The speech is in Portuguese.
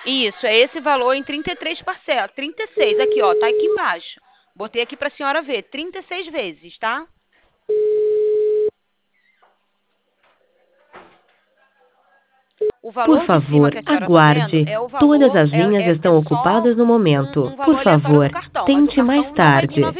Isso, é esse valor em 33 parcelas. 36 aqui, ó, tá aqui embaixo. Botei aqui pra senhora ver, 36 vezes, tá? O Por valor de cima favor, que a senhora tá vendo aguarde. é o Todas valor, as linhas é estão só ocupadas no momento. um Por valor aleatório do favor, cartão, mas o tente mais cartão não vai vir tarde.